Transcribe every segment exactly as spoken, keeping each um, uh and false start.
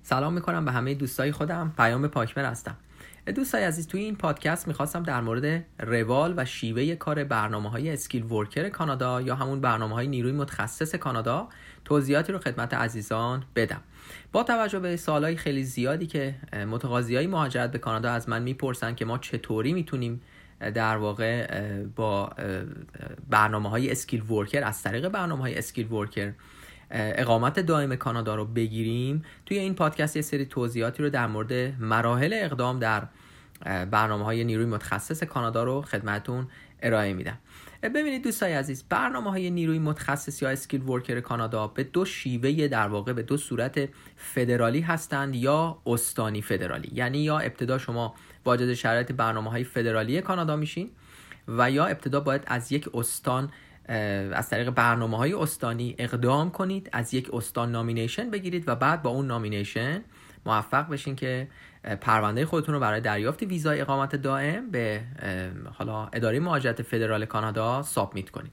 سلام میکنم به همه دوستای خودم. پیام پاکمر هستم. دوستای عزیز، توی این پادکست میخواستم در مورد روال و شیوه کار برنامه‌های اسکیل ورکر کانادا یا همون برنامه‌های نیروی متخصص کانادا توضیحاتی رو خدمت عزیزان بدم. با توجه به سوالای خیلی زیادی که متقاضیای مهاجرت به کانادا از من میپرسن که ما چطوری میتونیم در واقع با برنامه‌های اسکیل ورکر از طریق برنامه‌های اسکیل ورکر اقامت دائم کانادا رو بگیریم، توی این پادکست یه سری توضیحاتی رو در مورد مراحل اقدام در برنامه‌های نیروی متخصص کانادا رو خدمتتون ارائه میدم. ببینید دوستای عزیز، برنامه‌های نیروی متخصص یا اسکیل ورکر کانادا به دو شیوه، در واقع به دو صورت فدرالی هستند یا استانی فدرالی. یعنی یا ابتدا شما واجد شرایط برنامه‌های فدرالی کانادا میشین و یا ابتدا باید از یک استان از طریق برنامه‌های استانی اقدام کنید، از یک استان نامینیشن بگیرید و بعد با اون نامینیشن موفق بشین که پرونده خودتون رو برای دریافت ویزای اقامت دائم به حالا اداره مهاجرت فدرال کانادا سابمیت کنید.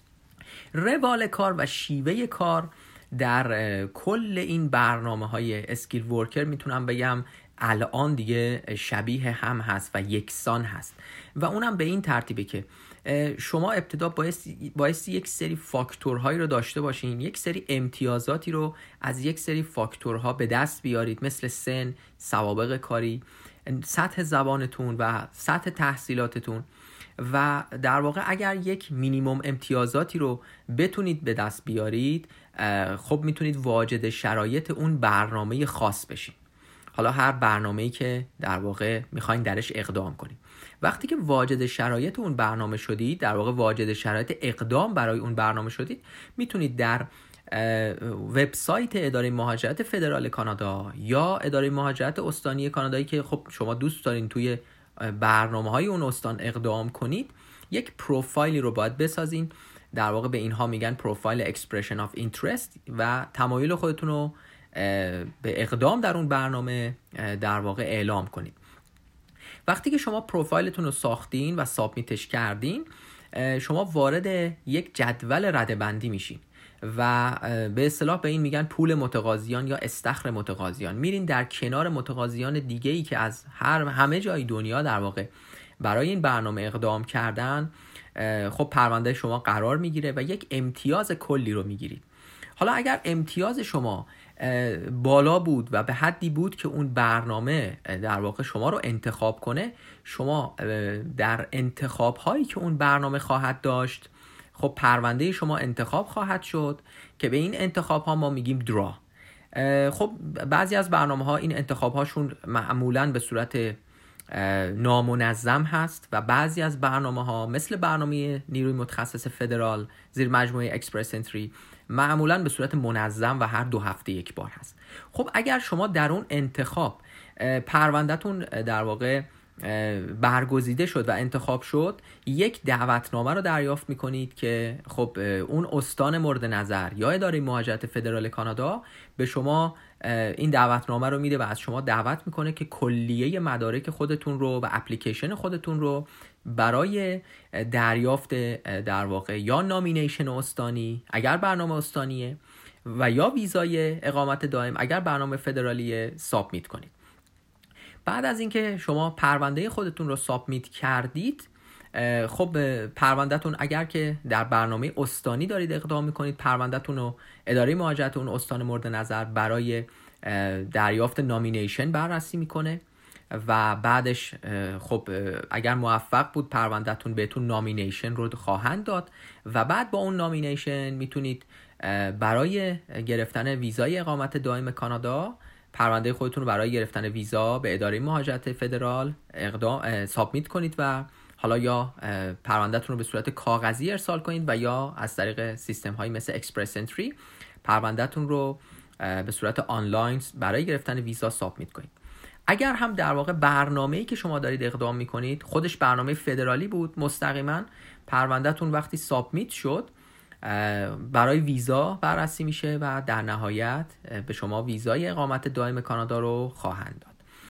روال کار و شیوه کار در کل این برنامه‌های اسکیل ورکر میتونم بگم الان دیگه شبیه هم هست و یکسان هست و اونم به این ترتیبه که شما ابتدا بایستی, بایستی یک سری فاکتورهایی رو داشته باشین، یک سری امتیازاتی رو از یک سری فاکتورها به دست بیارید، مثل سن، سوابق کاری، سطح زبانتون و سطح تحصیلاتتون و در واقع اگر یک مینیمم امتیازاتی رو بتونید به دست بیارید، خب میتونید واجد شرایط اون برنامه خاص بشین. حالا هر برنامه‌ای که در واقع میخواین درش اقدام کنید. وقتی که واجد شرایط اون برنامه شدید، در واقع واجد شرایط اقدام برای اون برنامه شدید، میتونید در وبسایت اداره مهاجرت فدرال کانادا یا اداره مهاجرت استانی کانادایی که خب شما دوست دارین توی برنامه‌های اون استان اقدام کنید، یک پروفایلی رو باید بسازین. در واقع به اینها میگن پروفایل اکسپرشن آف اینترست و تمایل خودتون رو به اقدام در اون برنامه در واقع اعلام کنید. وقتی که شما پروفایلتون رو ساختین و سابمیتش کردین، شما وارد یک جدول رده‌بندی میشین و به اصطلاح به این میگن پول متقاضیان یا استخر متقاضیان. میرین در کنار متقاضیان دیگه‌ای که از هر همه جای دنیا در واقع برای این برنامه اقدام کردن، خب پرونده شما قرار میگیره و یک امتیاز کلی رو میگیرید. حالا اگر امتیاز شما بالا بود و به حدی بود که اون برنامه در واقع شما رو انتخاب کنه، شما در انتخاب هایی که اون برنامه خواهد داشت، خب پرونده شما انتخاب خواهد شد که به این انتخاب ها ما میگیم درا. خب بعضی از برنامه ها این انتخاب هاشون معمولاً به صورت نامنظم هست و بعضی از برنامه ها مثل برنامه نیروی متخصص فدرال زیر مجموعه اکسپرس انتری معمولاً به صورت منظم و هر دو هفته یک بار هست. خب اگر شما در اون انتخاب پروندهتون در واقع برگزیده شد و انتخاب شد، یک دعوتنامه رو دریافت میکنید که خب اون استان مورد نظر یا اداره مهاجرت فدرال کانادا به شما این دعوتنامه رو میده و از شما دعوت میکنه که کلیه مدارک خودتون رو و اپلیکیشن خودتون رو برای دریافت در واقع یا نامینیشن استانی اگر برنامه استانیه و یا ویزای اقامت دائم اگر برنامه فدرالیه سابمیت کنید. بعد از اینکه شما پرونده خودتون رو سابمیت کردید، خب پروندهتون اگر که در برنامه استانی دارید اقدام میکنید، پروندهتون رو اداره مهاجرت اون استان مورد نظر برای دریافت نامینیشن بررسی میکنه و بعدش خب اگر موفق بود پروندهتون بهتون نامینیشن رو خواهند داد و بعد با اون نامینیشن میتونید برای گرفتن ویزای اقامت دائم کانادا پرونده خودتون رو برای گرفتن ویزا به اداره مهاجرت فدرال اقدام سابمیت کنید و حالا یا پروندهتون رو به صورت کاغذی ارسال کنید و یا از طریق سیستم هایی مثل اکسپرس انتری پروندهتون رو به صورت آنلاین برای گرفتن ویزا سابمیت کنید. اگر هم در واقع برنامه‌ای که شما دارید اقدام میکنید خودش برنامه فدرالی بود، مستقیما پروندهتون وقتی سابمیت شد برای ویزا بررسی میشه و در نهایت به شما ویزای اقامت دائم کانادا رو خواهند داد.